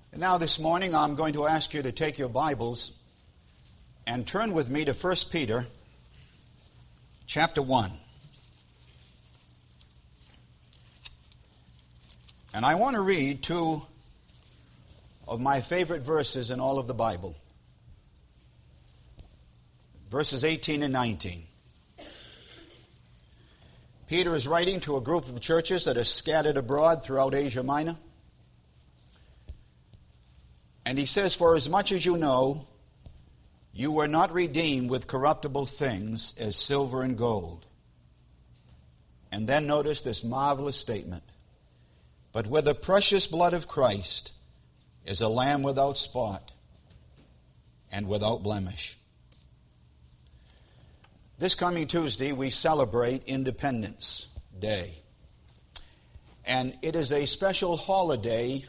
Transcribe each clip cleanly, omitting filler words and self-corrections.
And now this morning I'm going to ask you to take your Bibles and turn with me to 1 Peter chapter 1. And I want to read two of my favorite verses in all of the Bible. Verses 18 and 19. Peter is writing to a group of churches that are scattered abroad throughout Asia Minor. And he says, "For as much as you know, you were not redeemed with corruptible things as silver and gold." And then notice this marvelous statement. "But with the precious blood of Christ as a lamb without spot and without blemish." This coming Tuesday, we celebrate Independence Day. And it is a special holiday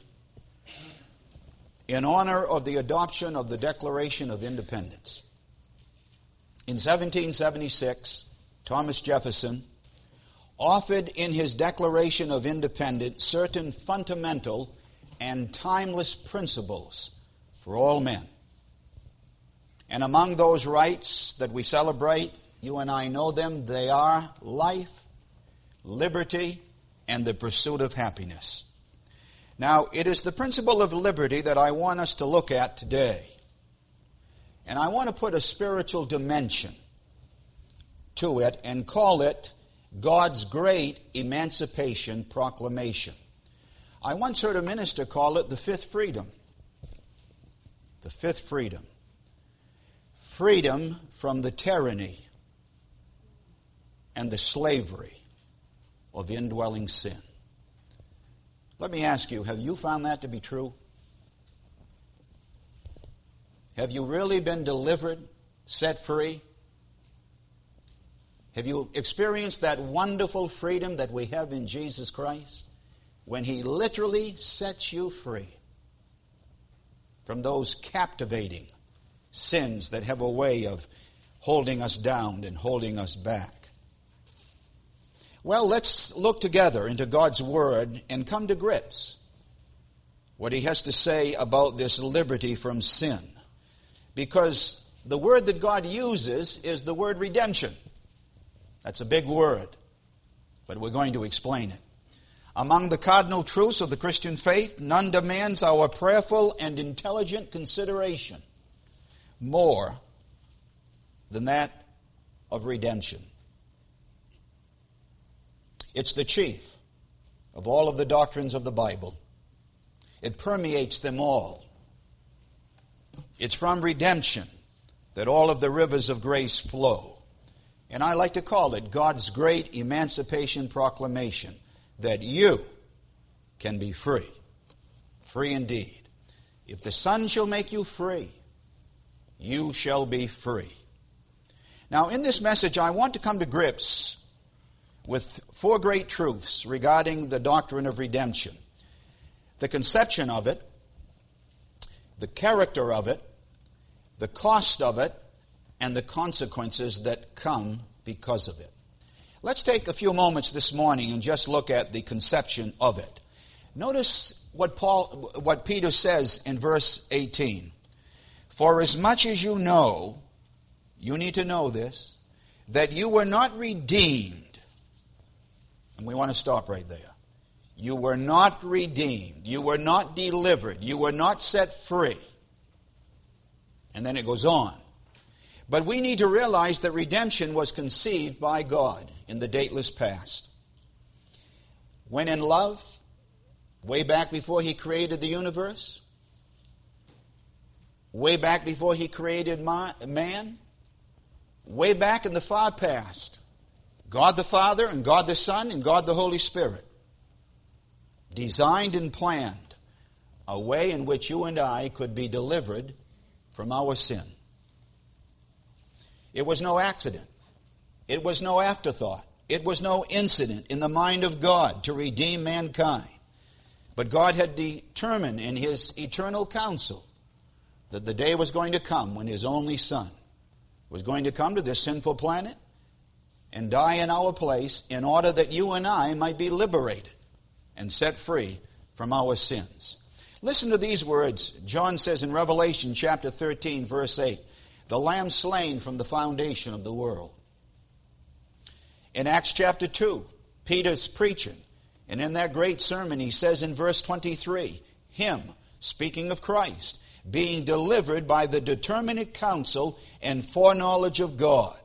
in honor of the adoption of the Declaration of Independence. In 1776, Thomas Jefferson offered in his Declaration of Independence certain fundamental and timeless principles for all men. And among those rights that we celebrate, you and I know them, they are life, liberty, and the pursuit of happiness. Now, it is the principle of liberty that I want us to look at today. And I want to put a spiritual dimension to it and call it God's Great Emancipation Proclamation. I once heard a minister call it the fifth freedom. The fifth freedom. Freedom from the tyranny and the slavery of indwelling sin. Let me ask you, have you found that to be true? Have you really been delivered, set free? Have you experienced that wonderful freedom that we have in Jesus Christ when He literally sets you free from those captivating sins that have a way of holding us down and holding us back? Well, let's look together into God's Word and come to grips what He has to say about this liberty from sin. Because the word that God uses is the word redemption. That's a big word, but we're going to explain it. Among the cardinal truths of the Christian faith, none demands our prayerful and intelligent consideration more than that of redemption. It's the chief of all of the doctrines of the Bible. It permeates them all. It's from redemption that all of the rivers of grace flow. And I like to call it God's Great Emancipation Proclamation, that you can be free. Free indeed. If the Son shall make you free, you shall be free. Now, in this message, I want to come to grips with four great truths regarding the doctrine of redemption. The conception of it, the character of it, the cost of it, and the consequences that come because of it. Let's take a few moments this morning and just look at the conception of it. Notice what Peter says in verse 18. "For as much as you know," you need to know this, "that you were not redeemed." And we want to stop right there. You were not redeemed. You were not delivered. You were not set free. And then it goes on. But we need to realize that redemption was conceived by God in the dateless past. When in love, way back before He created the universe, way back before He created man, way back in the far past, God the Father and God the Son and God the Holy Spirit designed and planned a way in which you and I could be delivered from our sin. It was no accident. It was no afterthought. It was no incident in the mind of God to redeem mankind. But God had determined in His eternal counsel that the day was going to come when His only Son was going to come to this sinful planet and die in our place in order that you and I might be liberated and set free from our sins. Listen to these words. John says in Revelation chapter 13, verse 8, the Lamb slain from the foundation of the world. In Acts chapter 2, Peter's preaching, and in that great sermon he says in verse 23, him, speaking of Christ, being delivered by the determinate counsel and foreknowledge of God.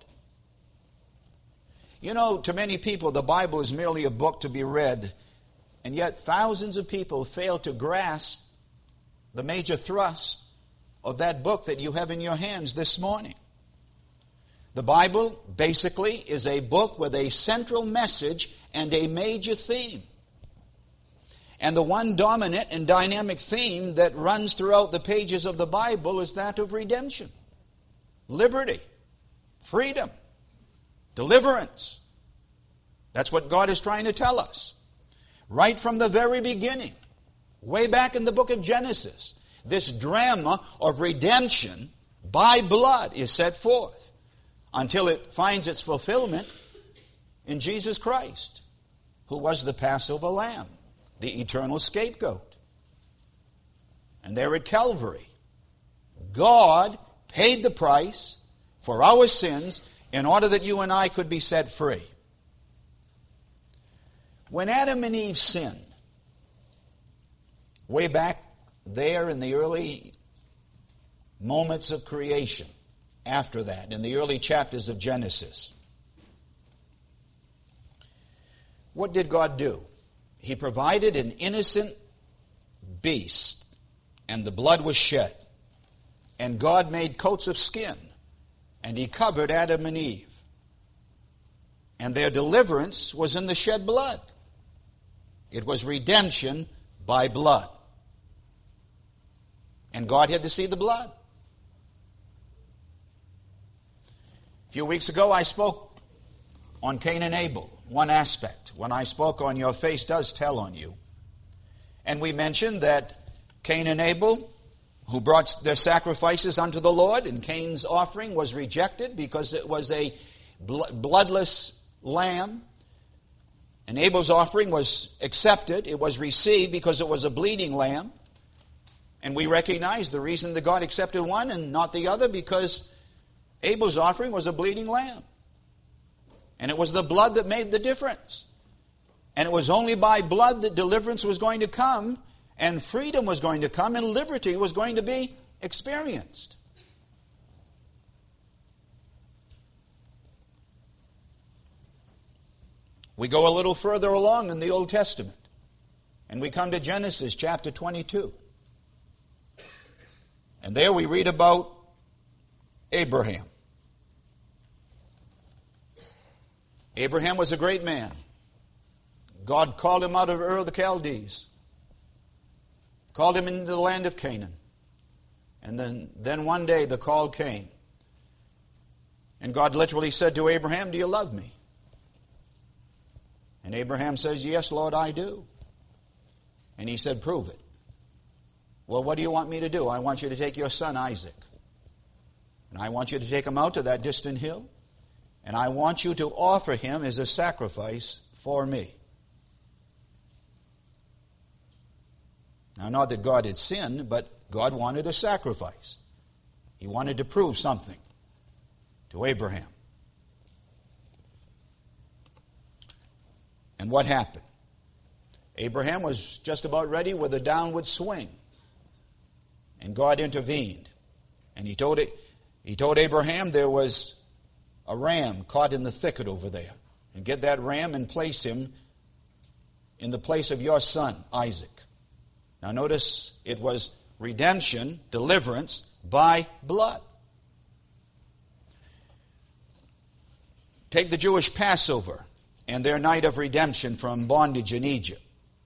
You know, to many people, the Bible is merely a book to be read, and yet thousands of people fail to grasp the major thrust of that book that you have in your hands this morning. The Bible basically is a book with a central message and a major theme. And the one dominant and dynamic theme that runs throughout the pages of the Bible is that of redemption, liberty, freedom, deliverance. That's what God is trying to tell us. Right from the very beginning, way back in the book of Genesis, this drama of redemption by blood is set forth until it finds its fulfillment in Jesus Christ, who was the Passover lamb, the eternal scapegoat. And there at Calvary, God paid the price for our sins in order that you and I could be set free. When Adam and Eve sinned, way back there in the early moments of creation, after that, in the early chapters of Genesis, what did God do? He provided an innocent beast, and the blood was shed. And God made coats of skin, and He covered Adam and Eve. And their deliverance was in the shed blood. It was redemption by blood. And God had to see the blood. A few weeks ago I spoke on Cain and Abel, one aspect. When I spoke on Your Face Does Tell on You. And we mentioned that Cain and Abel, who brought their sacrifices unto the Lord, and Cain's offering was rejected because it was a bloodless lamb. And Abel's offering was accepted. It was received because it was a bleeding lamb. And we recognize the reason that God accepted one and not the other, because Abel's offering was a bleeding lamb. And it was the blood that made the difference. And it was only by blood that deliverance was going to come, and freedom was going to come, and liberty was going to be experienced. We go a little further along in the Old Testament, and we come to Genesis chapter 22. And there we read about Abraham. Abraham was a great man. God called him out of Ur of the Chaldees, called him into the land of Canaan. And then one day the call came. And God literally said to Abraham, "Do you love me?" And Abraham says, "Yes, Lord, I do." And He said, "Prove it." "Well, what do you want me to do?" "I want you to take your son Isaac. And I want you to take him out to that distant hill. And I want you to offer him as a sacrifice for me." Now, not that God had sinned, but God wanted a sacrifice. He wanted to prove something to Abraham. And what happened? Abraham was just about ready with a downward swing. And God intervened. And He told Abraham there was a ram caught in the thicket over there. And get that ram and place him in the place of your son, Isaac. Now notice, it was redemption, deliverance by blood. Take the Jewish Passover and their night of redemption from bondage in Egypt.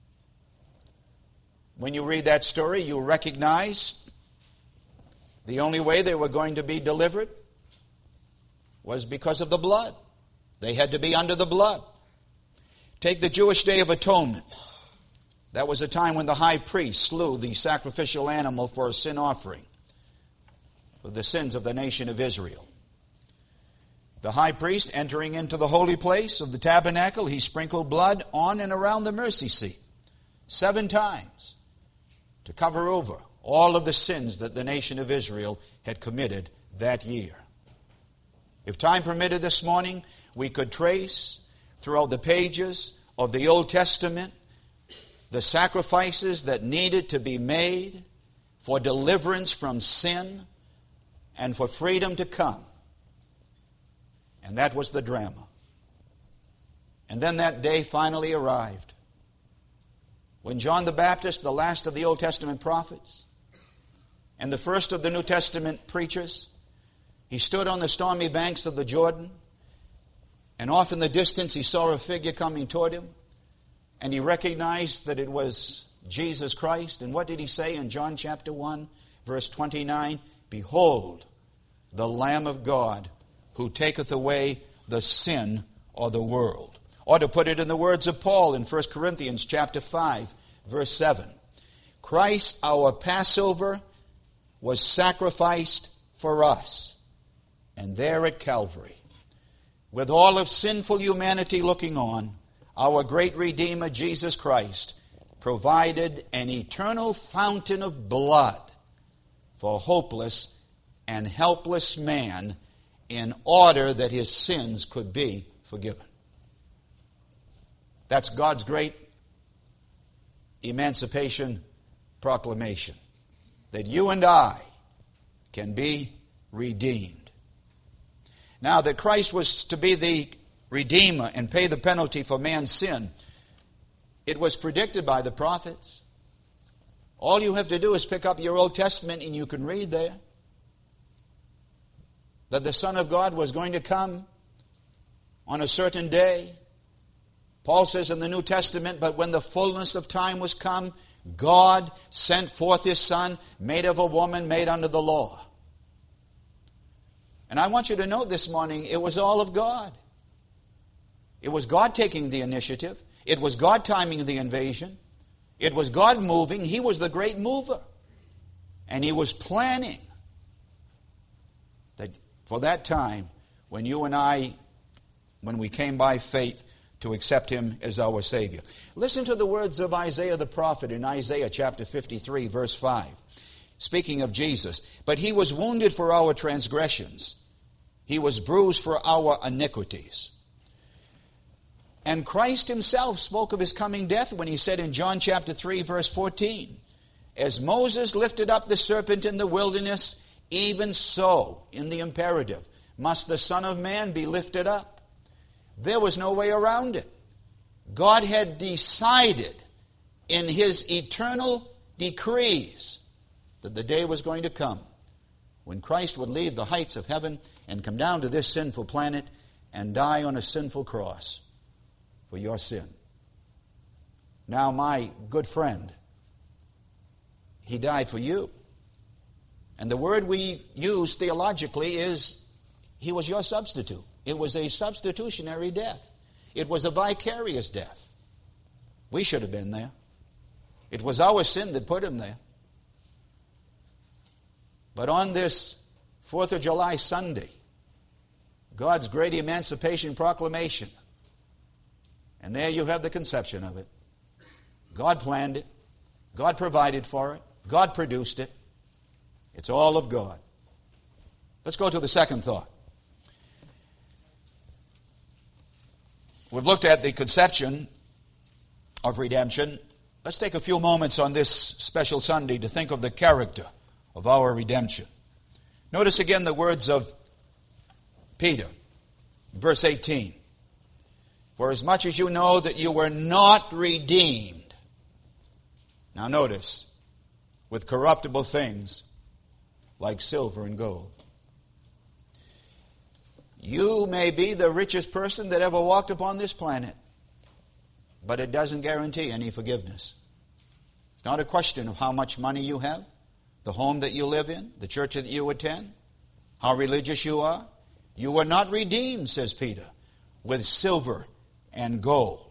When you read that story, you recognize the only way they were going to be delivered was because of the blood. They had to be under the blood. Take the Jewish Day of Atonement. That was a time when the high priest slew the sacrificial animal for a sin offering for the sins of the nation of Israel. The high priest, entering into the holy place of the tabernacle, he sprinkled blood on and around the mercy seat 7 times to cover over all of the sins that the nation of Israel had committed that year. If time permitted this morning, we could trace throughout the pages of the Old Testament the sacrifices that needed to be made for deliverance from sin and for freedom to come. And that was the drama. And then that day finally arrived when John the Baptist, the last of the Old Testament prophets and the first of the New Testament preachers, he stood on the stormy banks of the Jordan, and off in the distance he saw a figure coming toward him, and he recognized that it was Jesus Christ. And what did he say in John chapter 1, verse 29? Behold, the Lamb of God who taketh away the sin of the world. Or to put it in the words of Paul in 1 Corinthians chapter 5, verse 7. Christ, our Passover, was sacrificed for us. And there at Calvary, with all of sinful humanity looking on, our great Redeemer, Jesus Christ, provided an eternal fountain of blood for hopeless and helpless man in order that his sins could be forgiven. That's God's great emancipation proclamation, that you and I can be redeemed. Now, that Christ was to be the Redeemer and pay the penalty for man's sin, it was predicted by the prophets. All you have to do is pick up your Old Testament and you can read there that the Son of God was going to come on a certain day. Paul says in the New Testament, but when the fullness of time was come, God sent forth His Son, made of a woman, made under the law. And I want you to note this morning, it was all of God. It was God taking the initiative. It was God timing the invasion. It was God moving. He was the great mover. And He was planning that for that time when you and I, when we came by faith to accept Him as our Savior. Listen to the words of Isaiah the prophet in Isaiah chapter 53, verse 5. Speaking of Jesus, but He was wounded for our transgressions. He was bruised for our iniquities. And Christ Himself spoke of His coming death when He said in John chapter 3, verse 14, as Moses lifted up the serpent in the wilderness, even so, in the imperative, must the Son of Man be lifted up. There was no way around it. God had decided in His eternal decrees that the day was going to come when Christ would leave the heights of heaven and come down to this sinful planet and die on a sinful cross for your sin. Now, my good friend, He died for you. And the word we use theologically is He was your substitute. It was a substitutionary death. It was a vicarious death. We should have been there. It was our sin that put Him there. But on this 4th of July Sunday, God's great emancipation proclamation, and there you have the conception of it. God planned it. God provided for it. God produced it. It's all of God. Let's go to the second thought. We've looked at the conception of redemption. Let's take a few moments on this special Sunday to think of the character of our redemption. Notice again the words of Peter, verse 18. For as much as you know that you were not redeemed, now notice, with corruptible things like silver and gold. You may be the richest person that ever walked upon this planet, but it doesn't guarantee any forgiveness. It's not a question of how much money you have, the home that you live in, the church that you attend, how religious you are. You were not redeemed, says Peter, with silver and gold.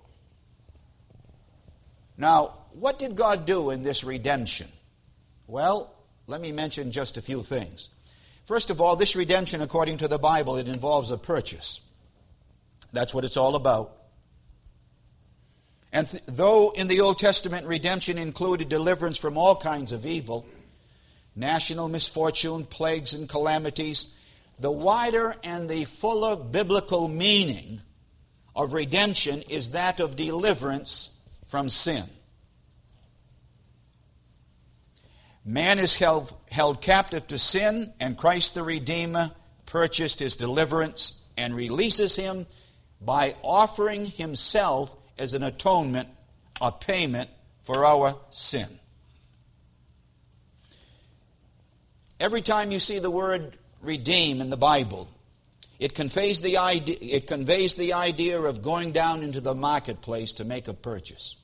Now, what did God do in this redemption? Well, let me mention just a few things. First of all, this redemption, according to the Bible, it involves a purchase. That's what it's all about. And though in the Old Testament redemption included deliverance from all kinds of evil, national misfortune, plagues, and calamities, the wider and the fuller biblical meaning of redemption is that of deliverance from sin. Man is held captive to sin, and Christ the Redeemer purchased his deliverance and releases him by offering himself as an atonement, a payment for our sin. Every time you see the word redeem in the Bible, it conveys the idea of going down into the marketplace to make a purchase.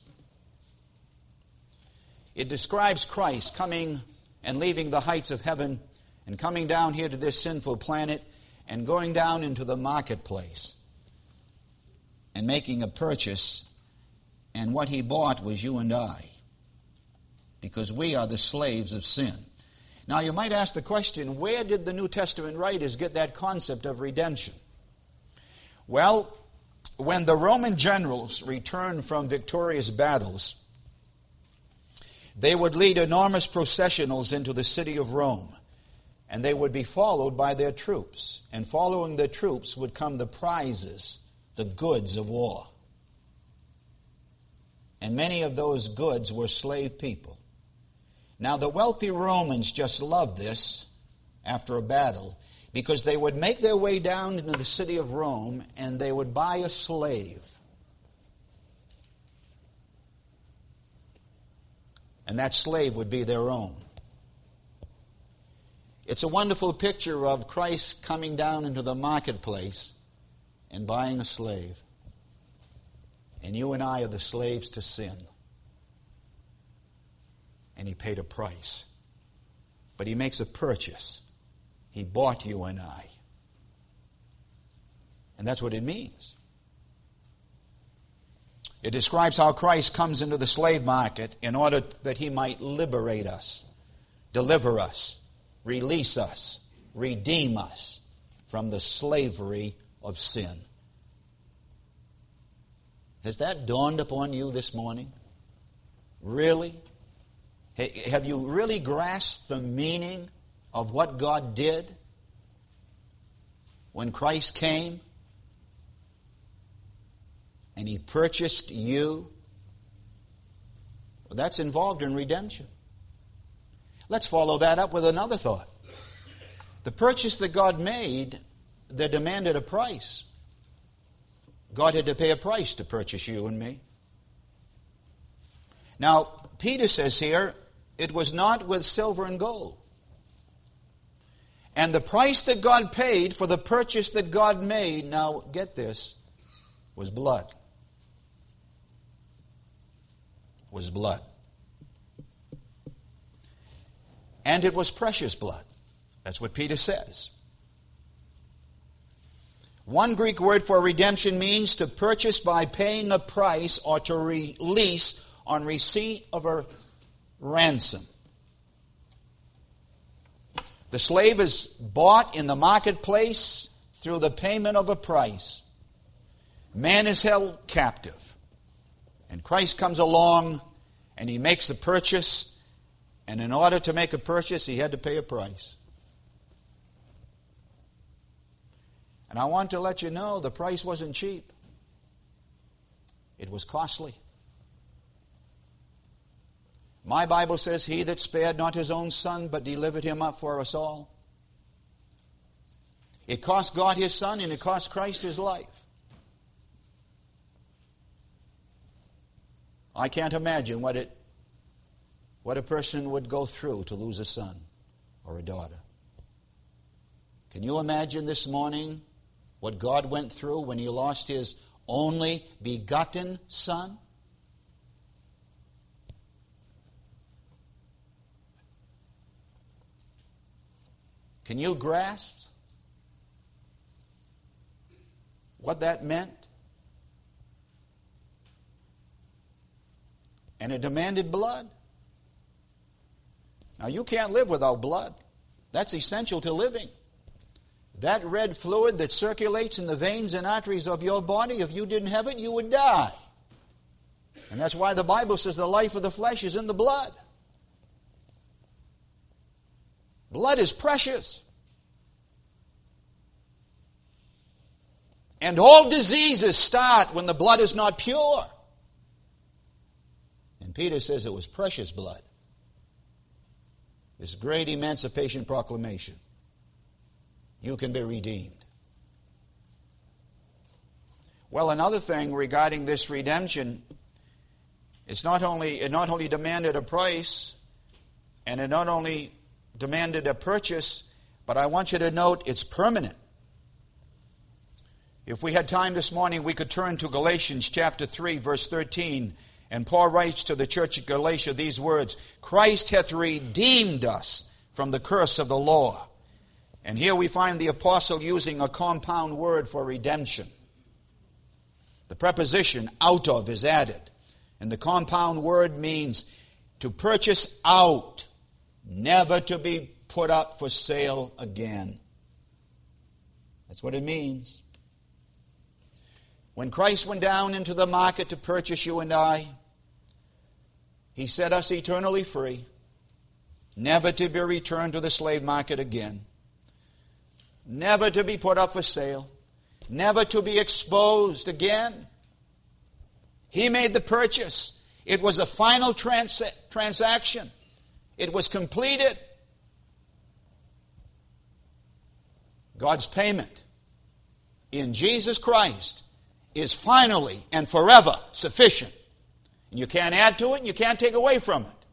It describes Christ coming and leaving the heights of heaven and coming down here to this sinful planet and going down into the marketplace and making a purchase. And what he bought was you and I, because we are the slaves of sin. Now you might ask the question, where did the New Testament writers get that concept of redemption? Well, when the Roman generals returned from victorious battles, they would lead enormous processionals into the city of Rome, and they would be followed by their troops. And following the troops would come the prizes, the goods of war. And many of those goods were slave people. Now the wealthy Romans just loved this after a battle, because they would make their way down into the city of Rome and they would buy a slave. And that slave would be their own. It's a wonderful picture of Christ coming down into the marketplace and buying a slave. And you and I are the slaves to sin. And he paid a price. But he makes a purchase. He bought you and I. And that's what it means. It describes how Christ comes into the slave market in order that he might liberate us, deliver us, release us, redeem us from the slavery of sin. Has that dawned upon you this morning? Really? Have you really grasped the meaning of what God did when Christ came and he purchased you? Well, that's involved in redemption. Let's follow that up with another thought. The purchase that God made, that demanded a price. God had to pay a price to purchase you and me. Now, Peter says here, it was not with silver and gold. And the price that God paid for the purchase that God made, now get this, was blood. Was blood. And it was precious blood. That's what Peter says. One Greek word for redemption means to purchase by paying a price or to release on receipt of a ransom. The slave is bought in the marketplace through the payment of a price. Man is held captive. And Christ comes along and he makes the purchase. And in order to make a purchase, he had to pay a price. And I want to let you know the price wasn't cheap. It was costly. My Bible says, he that spared not his own son, but delivered him up for us all. It cost God his son, and it cost Christ his life. I can't imagine what a person would go through to lose a son or a daughter. Can you imagine this morning what God went through when he lost his only begotten son? Can you grasp what that meant? And it demanded blood. Now you can't live without blood. That's essential to living. That red fluid that circulates in the veins and arteries of your body, if you didn't have it, you would die. And that's why the Bible says the life of the flesh is in the blood. Blood is precious. And all diseases start when the blood is not pure. And Peter says it was precious blood. This great emancipation proclamation. You can be redeemed. Well, another thing regarding this redemption, it not only demanded a price, and it not only demanded a purchase, but I want you to note it's permanent. If we had time this morning, we could turn to Galatians chapter 3, verse 13, and Paul writes to the church at Galatia these words, Christ hath redeemed us from the curse of the law. And here we find the apostle using a compound word for redemption. The preposition out of is added. And the compound word means to purchase out, never to be put up for sale again. That's what it means. When Christ went down into the market to purchase you and I, He set us eternally free, never to be returned to the slave market again, never to be put up for sale, never to be exposed again. He made the purchase. It was a final transaction. It was completed. God's payment in Jesus Christ is finally and forever sufficient. And you can't add to it and you can't take away from it.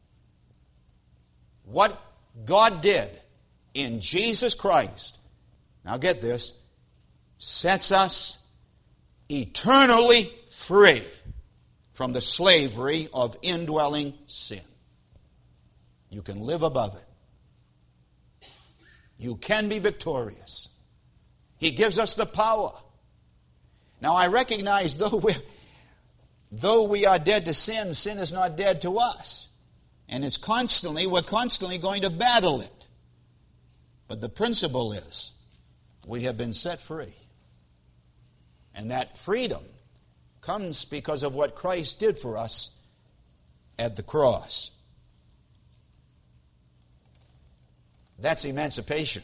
What God did in Jesus Christ, now get this, sets us eternally free from the slavery of indwelling sin. You can live above it. You can be victorious. He gives us the power. Now I recognize though we are dead to sin, sin is not dead to us. And we're constantly going to battle it. But the principle is, we have been set free. And that freedom comes because of what Christ did for us at the cross. That's emancipation.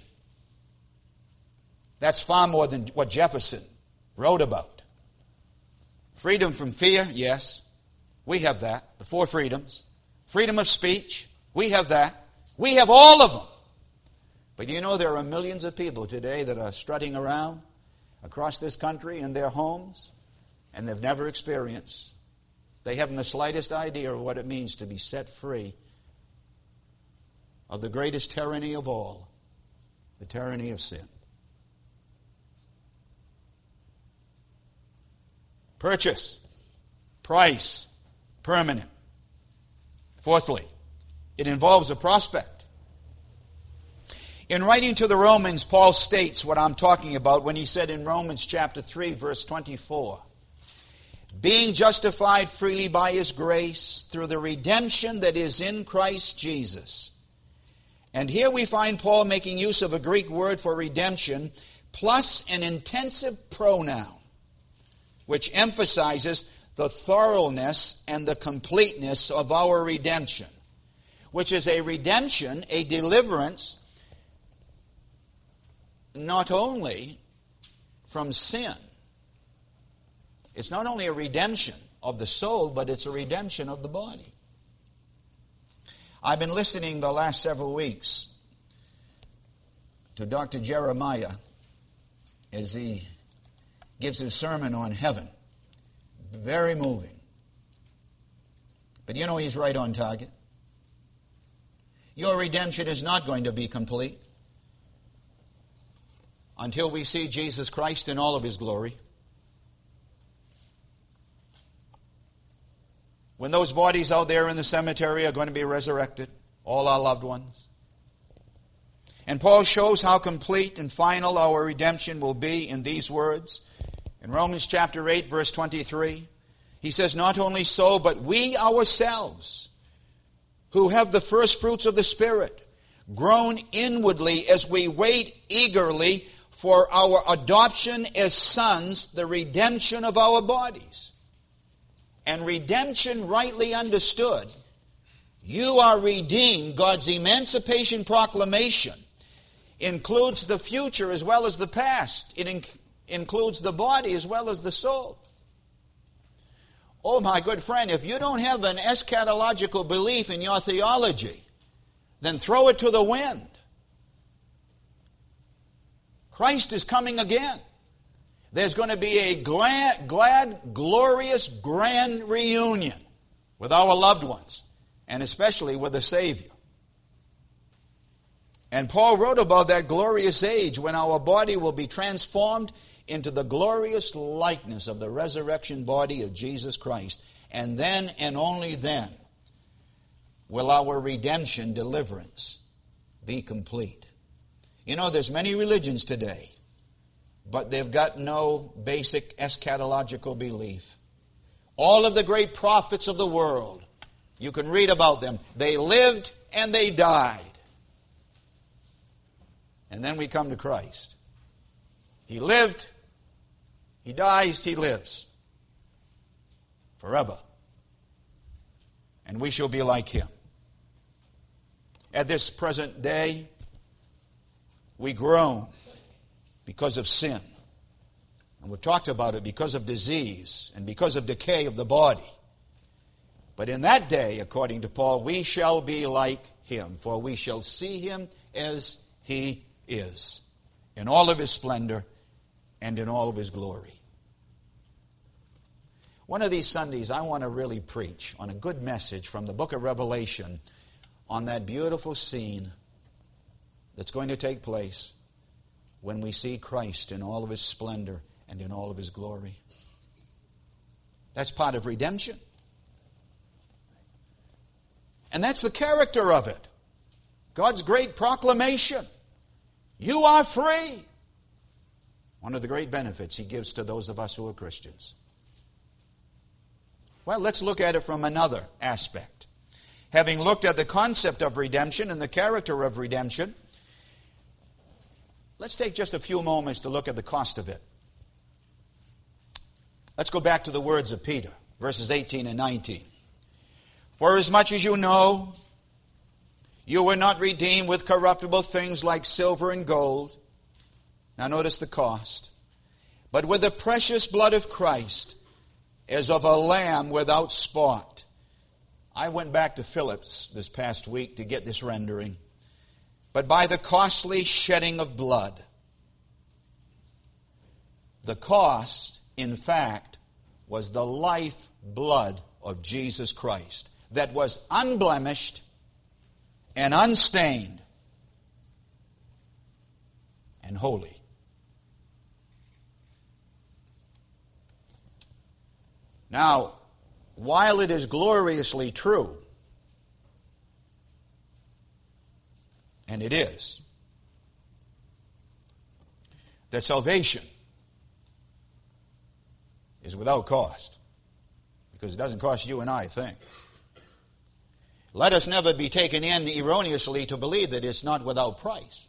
That's far more than what Jefferson wrote about. Freedom from fear, yes. We have that. The 4 freedoms. Freedom of speech, we have that. We have all of them. But you know there are millions of people today that are strutting around across this country in their homes, and they've never experienced. They haven't the slightest idea of what it means to be set free of the greatest tyranny of all, the tyranny of sin. Purchase, price, permanent. Fourthly, it involves a prospect. In writing to the Romans, Paul states what I'm talking about when he said in Romans chapter 3, verse 24, being justified freely by His grace through the redemption that is in Christ Jesus. And here we find Paul making use of a Greek word for redemption plus an intensive pronoun, which emphasizes the thoroughness and the completeness of our redemption, which is a redemption, a deliverance, not only from sin. It's not only a redemption of the soul, but it's a redemption of the body. I've been listening the last several weeks to Dr. Jeremiah as he gives his sermon on heaven. Very moving. But you know he's right on target. Your redemption is not going to be complete until we see Jesus Christ in all of His glory. When those bodies out there in the cemetery are going to be resurrected, all our loved ones. And Paul shows how complete and final our redemption will be in these words. In Romans chapter 8, verse 23, he says, not only so, but we ourselves, who have the first fruits of the Spirit, groan inwardly as we wait eagerly for our adoption as sons, the redemption of our bodies. And redemption, rightly understood, you are redeemed. God's emancipation proclamation includes the future as well as the past. It includes the body as well as the soul. Oh, my good friend, if you don't have an eschatological belief in your theology, then throw it to the wind. Christ is coming again. There's going to be a glad, glorious, grand reunion with our loved ones, and especially with the Savior. And Paul wrote about that glorious age when our body will be transformed into the glorious likeness of the resurrection body of Jesus Christ. And then and only then will our redemption, deliverance, be complete. You know, there's many religions today, but they've got no basic eschatological belief. All of the great prophets of the world, you can read about them. They lived and they died. And then we come to Christ. He lived, he dies, he lives. Forever. And we shall be like him. At this present day, we groan because of sin. And we've talked about it because of disease and because of decay of the body. But in that day, according to Paul, we shall be like him, for we shall see him as he is, in all of his splendor and in all of his glory. One of these Sundays, I want to really preach on a good message from the book of Revelation on that beautiful scene that's going to take place when we see Christ in all of his splendor and in all of his glory. That's part of redemption. And that's the character of it. God's great proclamation. You are free. One of the great benefits he gives to those of us who are Christians. Well, let's look at it from another aspect. Having looked at the concept of redemption and the character of redemption, let's take just a few moments to look at the cost of it. Let's go back to the words of Peter, verses 18 and 19. For as much as you know, you were not redeemed with corruptible things like silver and gold. Now notice the cost. But with the precious blood of Christ, as of a lamb without spot. I went back to Phillips this past week to get this rendering. But by the costly shedding of blood. The cost, in fact, was the life blood of Jesus Christ that was unblemished and unstained and holy. Now, while it is gloriously true, and it is, that salvation is without cost, because it doesn't cost you and I a thing. Let us never be taken in erroneously to believe that it's not without price.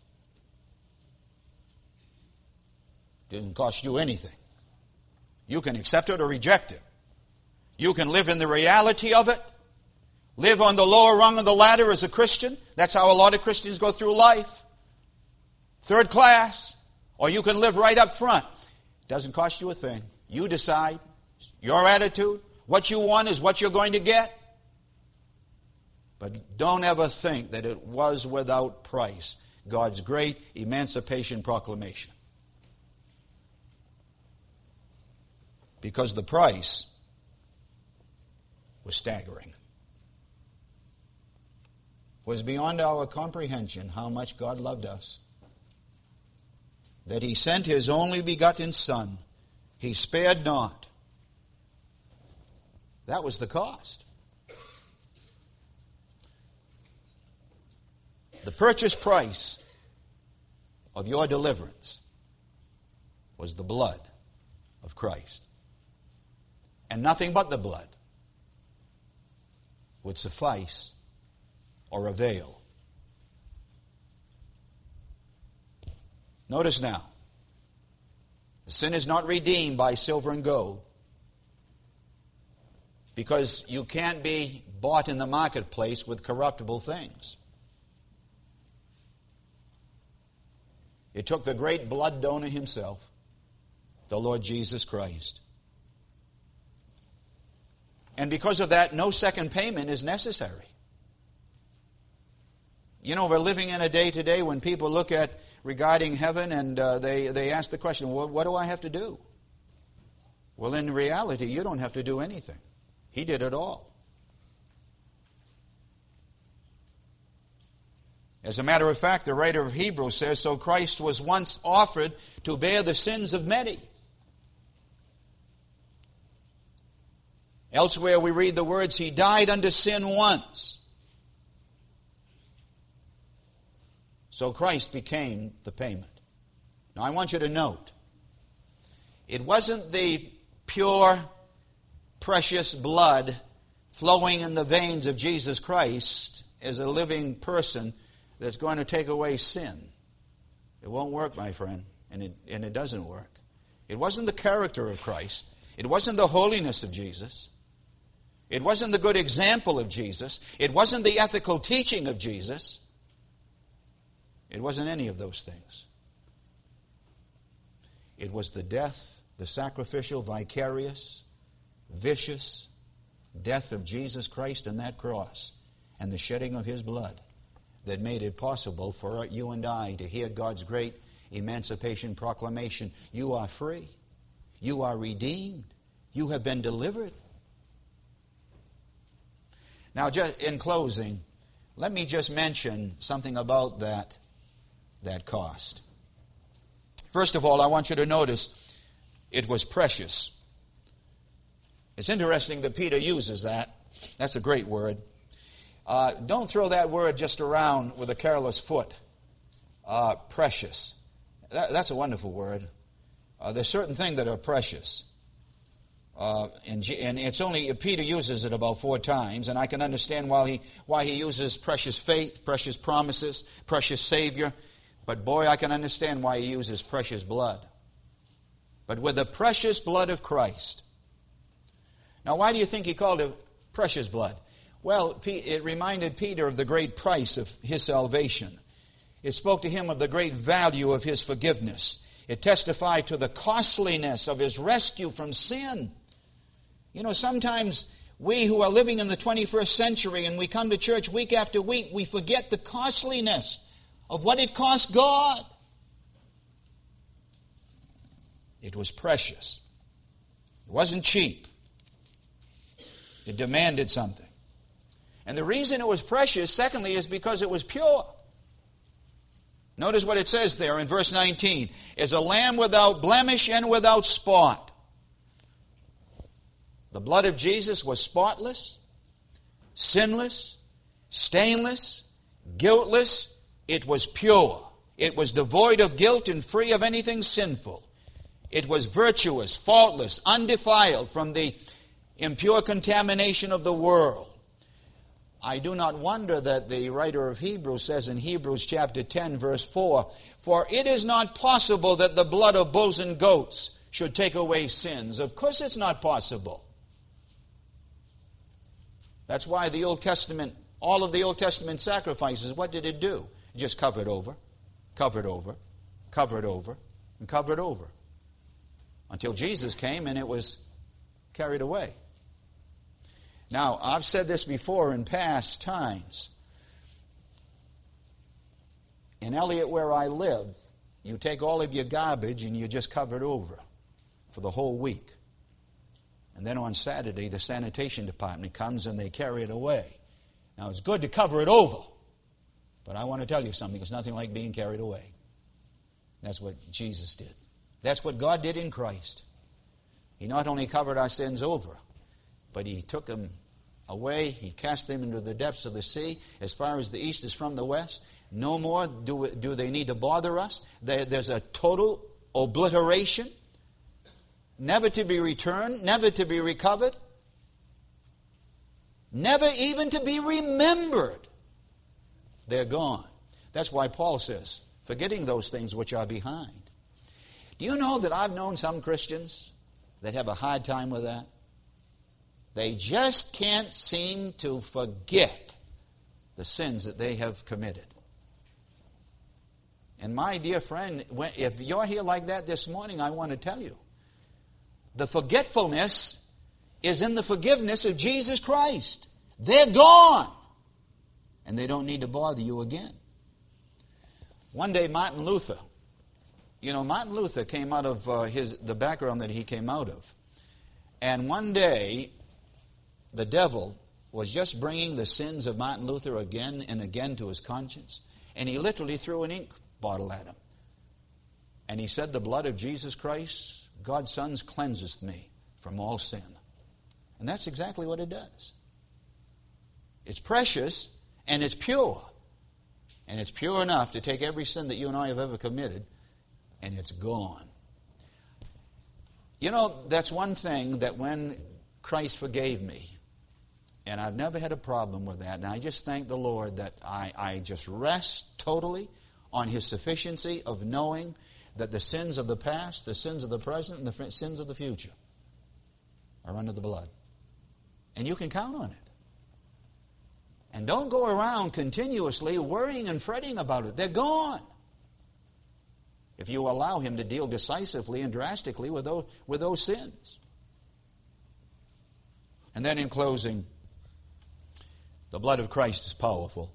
It doesn't cost you anything. You can accept it or reject it. You can live in the reality of it. Live on the lower rung of the ladder as a Christian. That's how a lot of Christians go through life. Third class. Or you can live right up front. It doesn't cost you a thing. You decide. Your attitude. What you want is what you're going to get. But don't ever think that it was without price. God's great emancipation proclamation. Because the price was staggering. Was beyond our comprehension how much God loved us. That he sent his only begotten Son. He spared not. That was the cost. The purchase price of your deliverance was the blood of Christ. And nothing but the blood would suffice or avail. Notice now, the sin is not redeemed by silver and gold. because you can't be bought in the marketplace with corruptible things. It took the great blood donor himself, the Lord Jesus Christ. And because of that, no second payment is necessary. You know, we're living in a day today when people look at regarding heaven and they ask the question, well, what do I have to do? Well, in reality, you don't have to do anything. He did it all. As a matter of fact, the writer of Hebrews says, so Christ was once offered to bear the sins of many. Elsewhere we read the words, He died unto sin once. So Christ became the payment. Now I want you to note, it wasn't the pure, precious blood flowing in the veins of Jesus Christ as a living person that's going to take away sin. It won't work, my friend, and it doesn't work. It wasn't the character of Christ. It wasn't the holiness of Jesus. It wasn't the good example of Jesus. It wasn't the ethical teaching of Jesus. It wasn't any of those things. It was the death, the sacrificial, vicarious, vicious death of Jesus Christ on that cross and the shedding of His blood that made it possible for you and I to hear God's great emancipation proclamation. You are free. You are redeemed. You have been delivered. Now, just in closing, let me just mention something about that cost. First of all, I want you to notice it was precious. It's interesting that Peter uses that. That's a great word. Don't throw that word just around with a careless foot. Precious. That's a wonderful word. There's certain things that are precious. And it's only, Peter uses it about 4 times, and I can understand why he uses precious faith, precious promises, precious Savior. But boy, I can understand why he uses precious blood. But with the precious blood of Christ. Now, why do you think he called it precious blood? Well, it reminded Peter of the great price of his salvation. It spoke to him of the great value of his forgiveness. It testified to the costliness of his rescue from sin. You know, sometimes we who are living in the 21st century and we come to church week after week, we forget the costliness of what it cost God. It was precious. It wasn't cheap. It demanded something. And the reason it was precious, secondly, is because it was pure. Notice what it says there in verse 19. Is a lamb without blemish and without spot. The blood of Jesus was spotless, sinless, stainless, guiltless. It was pure. It was devoid of guilt and free of anything sinful. It was virtuous, faultless, undefiled from the impure contamination of the world. I do not wonder that the writer of Hebrews says in Hebrews chapter 10, verse 4, for it is not possible that the blood of bulls and goats should take away sins. Of course it's not possible. That's why the Old Testament, all of the Old Testament sacrifices, what did it do? It just covered over, covered over, covered over, and covered over. Until Jesus came and it was carried away. Now, I've said this before in past times. In Elliott, where I live, you take all of your garbage and you just cover it over for the whole week. And then on Saturday, the sanitation department comes and they carry it away. Now, it's good to cover it over. But I want to tell you something. It's nothing like being carried away. That's what Jesus did. That's what God did in Christ. He not only covered our sins over, but He took them away. He cast them into the depths of the sea as far as the east is from the west. No more do they need to bother us. There's a total obliteration, never to be returned, never to be recovered, never even to be remembered. They're gone. That's why Paul says, forgetting those things which are behind. Do you know that I've known some Christians that have a hard time with that? They just can't seem to forget the sins that they have committed. And my dear friend, if you're here like that this morning, I want to tell you, the forgetfulness is in the forgiveness of Jesus Christ. They're gone. And they don't need to bother you again. One day, Martin Luther came out of the background that he came out of. And one day, the devil was just bringing the sins of Martin Luther again and again to his conscience. And he literally threw an ink bottle at him. And he said, the blood of Jesus Christ, God's Son, cleanseth me from all sin. And that's exactly what it does. It's precious and it's pure. And it's pure enough to take every sin that you and I have ever committed, and it's gone. You know, that's one thing that when Christ forgave me, and I've never had a problem with that, and I just thank the Lord that I just rest totally on His sufficiency of knowing that the sins of the past, the sins of the present, and the sins of the future are under the blood. And you can count on it. And don't go around continuously worrying and fretting about it. They're gone. If you allow Him to deal decisively and drastically with those sins. And then in closing, the blood of Christ is powerful.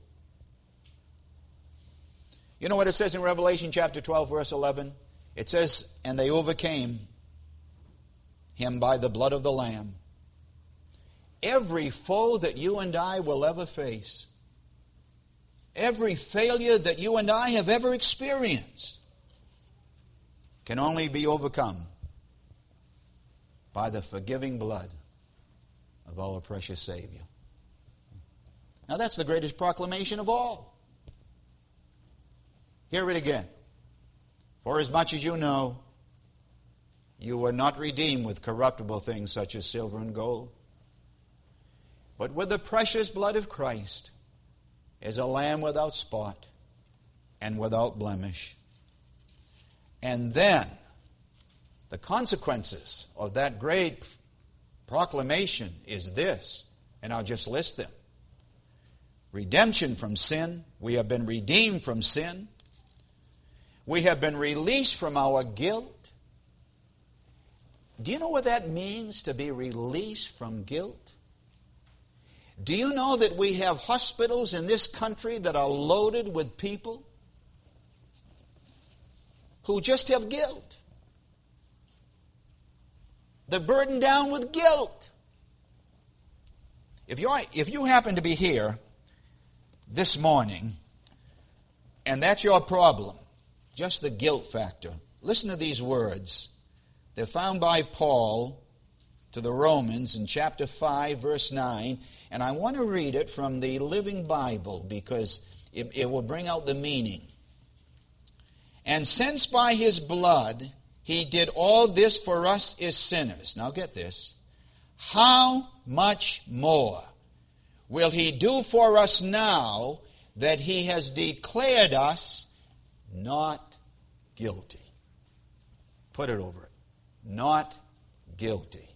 You know what it says in Revelation chapter 12, verse 11? It says, and they overcame Him by the blood of the Lamb. Every foe that you and I will ever face, every failure that you and I have ever experienced, can only be overcome by the forgiving blood of our precious Savior. Now that's the greatest proclamation of all. Hear it again. For as much as you know, you were not redeemed with corruptible things such as silver and gold, but with the precious blood of Christ, as a lamb without spot and without blemish. And then, the consequences of that great proclamation is this, and I'll just list them. Redemption from sin. We have been redeemed from sin. We have been released from our guilt. Do you know what that means, to be released from guilt? Do you know that we have hospitals in this country that are loaded with people who just have guilt? They're burdened down with guilt. If you happen to be here this morning, and that's your problem, just the guilt factor, listen to these words. They're found by Paul to the Romans in chapter 5, verse 9. And I want to read it from the Living Bible because it will bring out the meaning. And since by His blood He did all this for us as sinners. Now get this. How much more will He do for us now that He has declared us not guilty? Put it over it. Not guilty.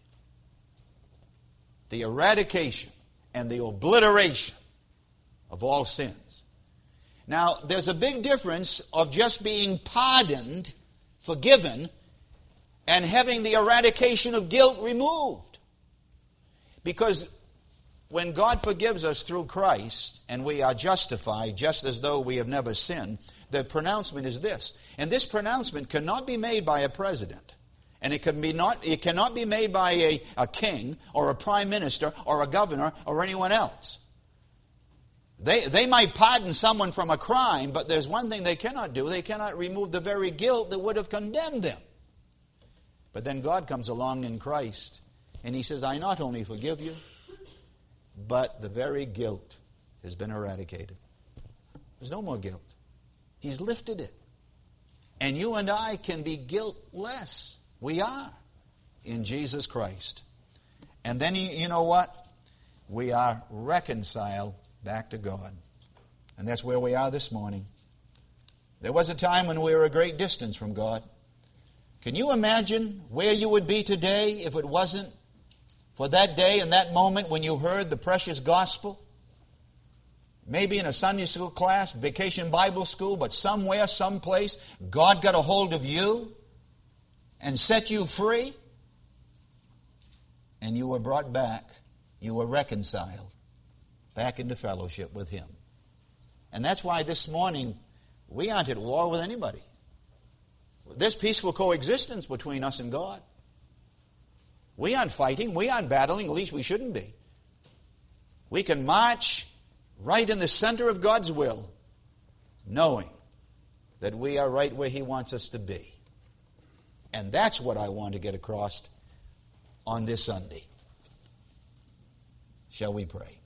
The eradication and the obliteration of all sins. Now, there's a big difference of just being pardoned, forgiven, and having the eradication of guilt removed. Because when God forgives us through Christ and we are justified just as though we have never sinned, the pronouncement is this. And this pronouncement cannot be made by a president. And it cannot be made by a king or a prime minister or a governor or anyone else. They might pardon someone from a crime, but there's one thing they cannot do. They cannot remove the very guilt that would have condemned them. But then God comes along in Christ, and He says, I not only forgive you, but the very guilt has been eradicated. There's no more guilt. He's lifted it. And you and I can be guiltless. We are in Jesus Christ. And then you know what? We are reconciled back to God. And that's where we are this morning. There was a time when we were a great distance from God. Can you imagine where you would be today if it wasn't for that day and that moment when you heard the precious gospel. Maybe in a Sunday school class, vacation Bible school, but somewhere, someplace, God got a hold of you and set you free. And you were brought back. You were reconciled back into fellowship with Him. And that's why this morning we aren't at war with anybody. There's peaceful coexistence between us and God. We aren't fighting. We aren't battling. At least we shouldn't be. We can march right in the center of God's will, knowing that we are right where He wants us to be. And that's what I want to get across on this Sunday. Shall we pray?